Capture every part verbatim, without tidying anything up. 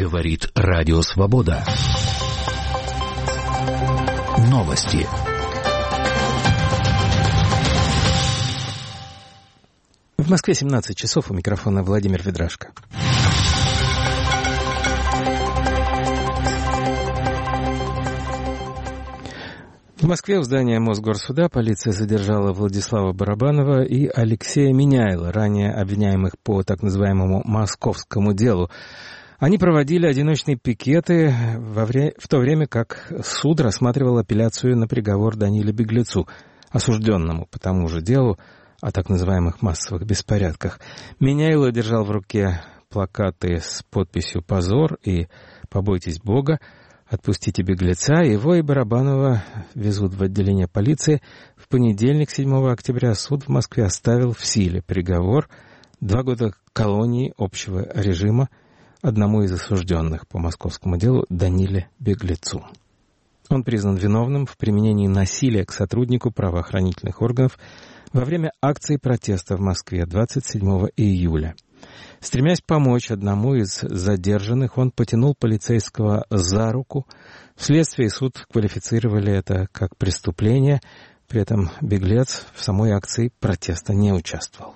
Говорит Радио Свобода. Новости. В Москве семнадцать часов, у микрофона Владимир Ведрашко. В Москве у здания Мосгорсуда полиция задержала Владислава Барабанова и Алексея Миняйла, ранее обвиняемых по так называемому московскому делу. Они проводили одиночные пикеты во вре... в то время как суд рассматривал апелляцию на приговор Даниле Беглецу, осужденному по тому же делу о так называемых массовых беспорядках. Миняйло держал в руке плакаты с подписью «Позор» и «Побойтесь Бога», «Отпустите беглеца». Его и Барабанова везут в отделение полиции. В понедельник, седьмого октября, суд в Москве оставил в силе приговор два года колонии общего режима одному из осужденных по московскому делу Даниле Беглецу. Он признан виновным в применении насилия к сотруднику правоохранительных органов во время акции протеста в Москве двадцать седьмого июля. Стремясь помочь одному из задержанных, он потянул полицейского за руку. Вследствие суд квалифицировали это как преступление. При этом беглец в самой акции протеста не участвовал.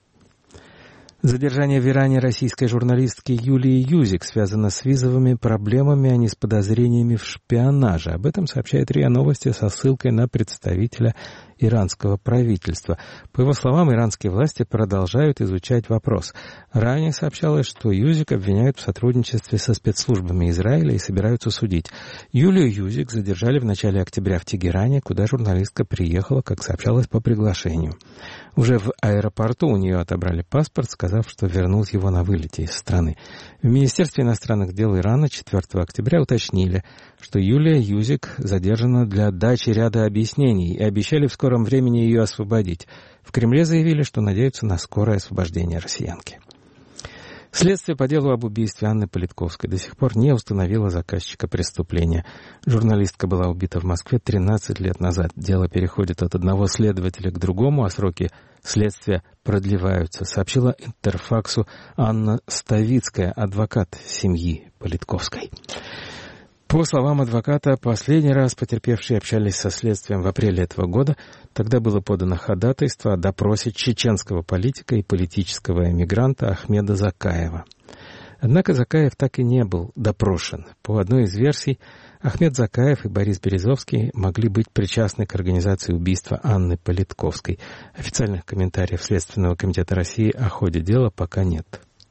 Задержание в Иране российской журналистки Юлии Юзик связано с визовыми проблемами, а не с подозрениями в шпионаже. Об этом сообщает РИА Новости со ссылкой на представителя иранского правительства. По его словам, иранские власти продолжают изучать вопрос. Ранее сообщалось, что Юзик обвиняют в сотрудничестве со спецслужбами Израиля и собираются судить. Юлию Юзик задержали в начале октября в Тегеране, куда журналистка приехала, как сообщалось, по приглашению. Уже в аэропорту у нее отобрали паспорт, сказав, что вернут его на вылете из страны. В Министерстве иностранных дел Ирана четвёртого октября уточнили, что Юлия Юзик задержана для дачи ряда объяснений и обещали в скором времени ее освободить. В Кремле заявили, что надеются на скорое освобождение россиянки. Следствие по делу об убийстве Анны Политковской до сих пор не установило заказчика преступления. Журналистка была убита в Москве тринадцать лет назад. Дело переходит от одного следователя к другому, а сроки следствия продлеваются, сообщила Интерфаксу Анна Ставицкая, адвокат семьи Политковской. По словам адвоката, последний раз потерпевшие общались со следствием в апреле этого года. Тогда было подано ходатайство о допросе чеченского политика и политического эмигранта Ахмеда Закаева. Однако Закаев так и не был допрошен. По одной из версий, Ахмед Закаев и Борис Березовский могли быть причастны к организации убийства Анны Политковской. Официальных комментариев Следственного комитета России о ходе дела пока нет.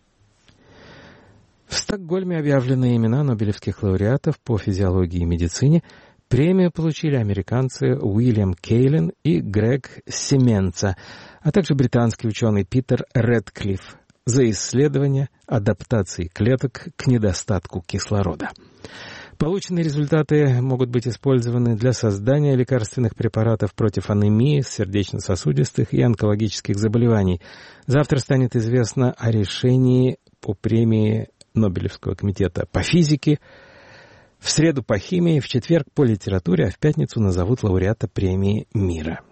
В Стокгольме объявлены имена нобелевских лауреатов по физиологии и медицине. Премию получили американцы Уильям Кейлин и Грег Семенца, а также британский ученый Питер Рэдклифф за исследование адаптации клеток к недостатку кислорода. Полученные результаты могут быть использованы для создания лекарственных препаратов против анемии, сердечно-сосудистых и онкологических заболеваний. Завтра станет известно о решении по премии Нобелевского комитета по физике, в среду по химии, в четверг по литературе, а в пятницу назовут лауреата премии мира.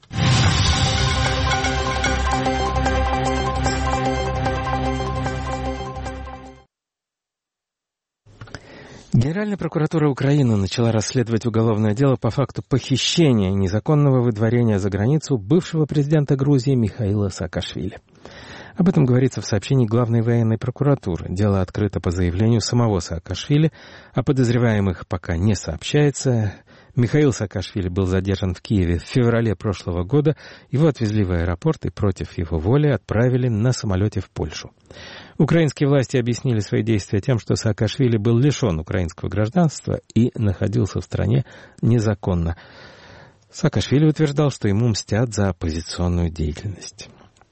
Генеральная прокуратура Украины начала расследовать уголовное дело по факту похищения и незаконного выдворения за границу бывшего президента Грузии Михаила Саакашвили. Об этом говорится в сообщении Главной военной прокуратуры. Дело открыто по заявлению самого Саакашвили, о подозреваемых пока не сообщается. Михаил Саакашвили был задержан в Киеве в феврале прошлого года. Его отвезли в аэропорт и против его воли отправили на самолете в Польшу. Украинские власти объяснили свои действия тем, что Саакашвили был лишен украинского гражданства и находился в стране незаконно. Саакашвили утверждал, что ему мстят за оппозиционную деятельность.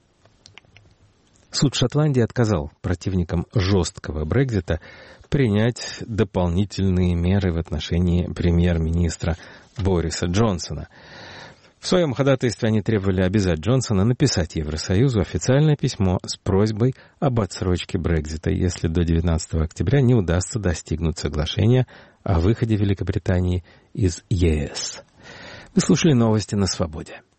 Суд Шотландии отказал противникам жесткого Брексита принять дополнительные меры в отношении премьер-министра Бориса Джонсона. В своем ходатайстве они требовали обязать Джонсона написать Евросоюзу официальное письмо с просьбой об отсрочке Брексита, если до девятнадцатого октября не удастся достигнуть соглашения о выходе Великобритании из ЕС. Вы слушали новости на Свободе.